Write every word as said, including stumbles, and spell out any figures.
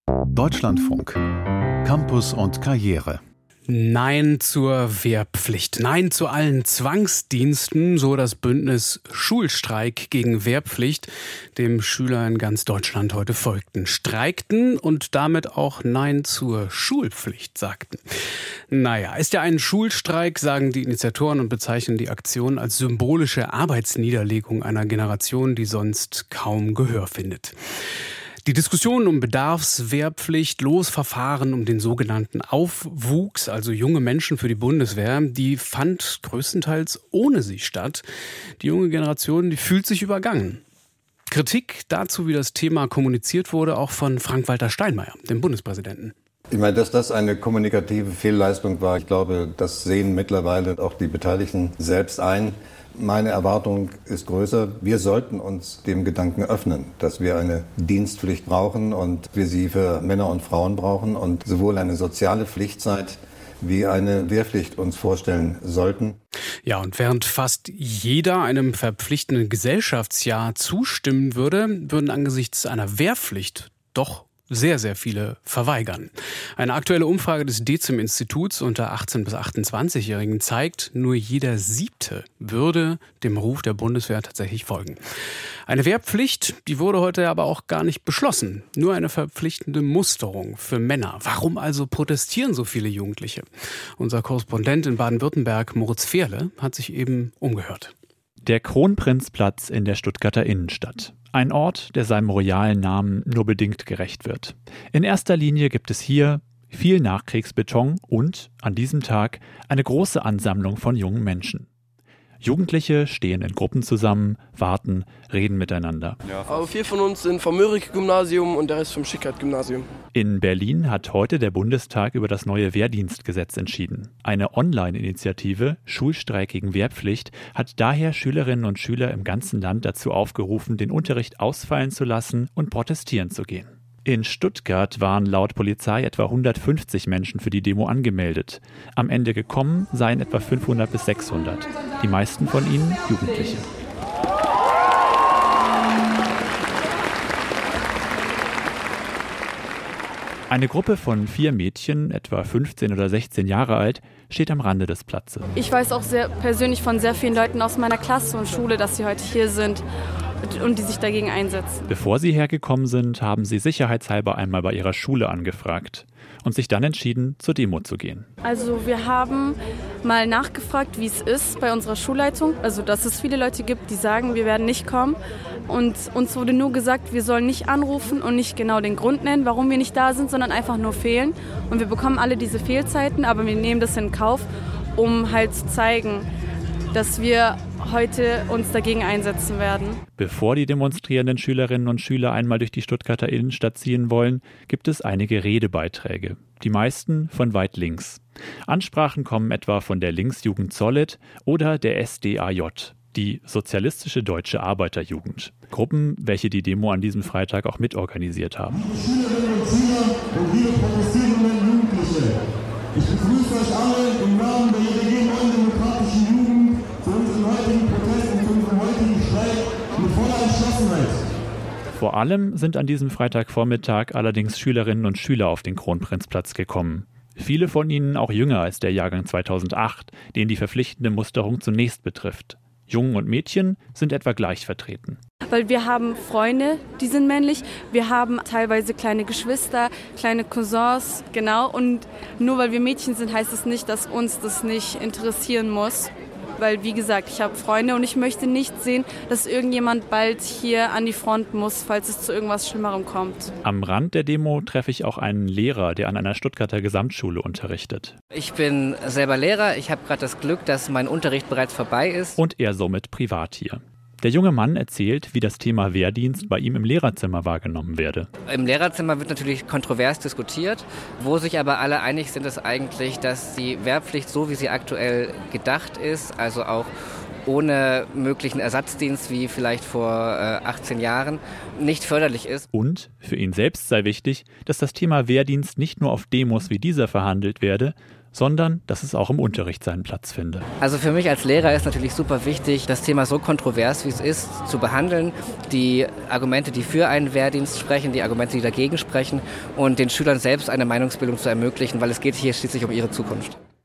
Deutschlandfunk. Campus und Karriere. Nein zur Wehrpflicht. Nein zu allen Zwangsdiensten, so das Bündnis Schulstreik gegen Wehrpflicht, dem Schüler in ganz Deutschland heute folgten, streikten und damit auch Nein zur Schulpflicht sagten. Naja, ist ja ein Schulstreik, sagen die Initiatoren und bezeichnen die Aktion als symbolische Arbeitsniederlegung einer Generation, die sonst kaum Gehör findet. Die Diskussion um Bedarfswehrpflicht, Losverfahren um den sogenannten Aufwuchs, also junge Menschen für die Bundeswehr, die fand größtenteils ohne sie statt. Die junge Generation, die fühlt sich übergangen. Kritik dazu, wie das Thema kommuniziert wurde, auch von Frank-Walter Steinmeier, dem Bundespräsidenten. Ich meine, dass das eine kommunikative Fehlleistung war, ich glaube, das sehen mittlerweile auch die Beteiligten selbst ein. Meine Erwartung ist größer. Wir sollten uns dem Gedanken öffnen, dass wir eine Dienstpflicht brauchen und wir sie für Männer und Frauen brauchen und sowohl eine soziale Pflichtzeit wie eine Wehrpflicht uns vorstellen sollten. Ja, und während fast jeder einem verpflichtenden Gesellschaftsjahr zustimmen würde, würden angesichts einer Wehrpflicht doch sehr, sehr viele verweigern. Eine aktuelle Umfrage des Dezim-Instituts unter achtzehn- bis achtundzwanzigjährigen zeigt, nur jeder Siebte würde dem Ruf der Bundeswehr tatsächlich folgen. Eine Wehrpflicht, die wurde heute aber auch gar nicht beschlossen. Nur eine verpflichtende Musterung für Männer. Warum also protestieren so viele Jugendliche? Unser Korrespondent in Baden-Württemberg, Moritz Fehrle, hat sich eben umgehört. Der Kronprinzplatz in der Stuttgarter Innenstadt. Ein Ort, der seinem royalen Namen nur bedingt gerecht wird. In erster Linie gibt es hier viel Nachkriegsbeton und, an diesem Tag, eine große Ansammlung von jungen Menschen. Jugendliche stehen in Gruppen zusammen, warten, reden miteinander. Ja, aber vier von uns sind vom Mörike-Gymnasium und der Rest vom Schickhardt-Gymnasium. In Berlin hat heute der Bundestag über das neue Wehrdienstgesetz entschieden. Eine Online-Initiative, Schulstreik gegen Wehrpflicht, hat daher Schülerinnen und Schüler im ganzen Land dazu aufgerufen, den Unterricht ausfallen zu lassen und protestieren zu gehen. In Stuttgart waren laut Polizei etwa hundertfünfzig Menschen für die Demo angemeldet. Am Ende gekommen seien etwa fünfhundert bis sechshundert. Die meisten von ihnen Jugendliche. Eine Gruppe von vier Mädchen, etwa fünfzehn oder sechzehn Jahre alt, steht am Rande des Platzes. Ich weiß auch sehr persönlich von sehr vielen Leuten aus meiner Klasse und Schule, dass sie heute hier sind und die sich dagegen einsetzen. Bevor sie hergekommen sind, haben sie sicherheitshalber einmal bei ihrer Schule angefragt und sich dann entschieden, zur Demo zu gehen. Also wir haben mal nachgefragt, wie es ist bei unserer Schulleitung. Also dass es viele Leute gibt, die sagen, wir werden nicht kommen. Und uns wurde nur gesagt, wir sollen nicht anrufen und nicht genau den Grund nennen, warum wir nicht da sind, sondern einfach nur fehlen. Und wir bekommen alle diese Fehlzeiten, aber wir nehmen das in Kauf, um halt zu zeigen, dass wir heute uns dagegen einsetzen werden. Bevor die demonstrierenden Schülerinnen und Schüler einmal durch die Stuttgarter Innenstadt ziehen wollen, gibt es einige Redebeiträge. Die meisten von weit links. Ansprachen kommen etwa von der Linksjugend Zollet oder der S D A J, die Sozialistische Deutsche Arbeiterjugend. Gruppen, welche die Demo an diesem Freitag auch mitorganisiert haben. Liebe Schülerinnen und Schüler und liebe protestierenden Jugendliche, ich begrüße euch alle im Namen der J D G Neuen Demokratischen Jugend zu unserem heutigen Protest und zu unserem heutigen Streik mit voller Entschlossenheit. Vor allem sind an diesem Freitagvormittag allerdings Schülerinnen und Schüler auf den Kronprinzplatz gekommen. Viele von ihnen auch jünger als der Jahrgang zweitausendacht, den die verpflichtende Musterung zunächst betrifft. Jungen und Mädchen sind etwa gleich vertreten. Weil wir haben Freunde, die sind männlich. Wir haben teilweise kleine Geschwister, kleine Cousins, genau. Und nur weil wir Mädchen sind, heißt es nicht, dass uns das nicht interessieren muss. Weil, wie gesagt, ich habe Freunde und ich möchte nicht sehen, dass irgendjemand bald hier an die Front muss, falls es zu irgendwas Schlimmerem kommt. Am Rand der Demo treffe ich auch einen Lehrer, der an einer Stuttgarter Gesamtschule unterrichtet. Ich bin selber Lehrer. Ich habe gerade das Glück, dass mein Unterricht bereits vorbei ist. Und er somit privat hier. Der junge Mann erzählt, wie das Thema Wehrdienst bei ihm im Lehrerzimmer wahrgenommen werde. Im Lehrerzimmer wird natürlich kontrovers diskutiert. Wo sich aber alle einig sind, ist eigentlich, dass die Wehrpflicht, so wie sie aktuell gedacht ist, also auch ohne möglichen Ersatzdienst wie vielleicht vor äh, achtzehn Jahren, nicht förderlich ist. Und für ihn selbst sei wichtig, dass das Thema Wehrdienst nicht nur auf Demos wie dieser verhandelt werde, sondern dass es auch im Unterricht seinen Platz finde. Also für mich als Lehrer ist natürlich super wichtig, das Thema so kontrovers wie es ist, zu behandeln. Die Argumente, die für einen Wehrdienst sprechen, die Argumente, die dagegen sprechen und den Schülern selbst eine Meinungsbildung zu ermöglichen, weil es geht hier schließlich um ihre Zukunft.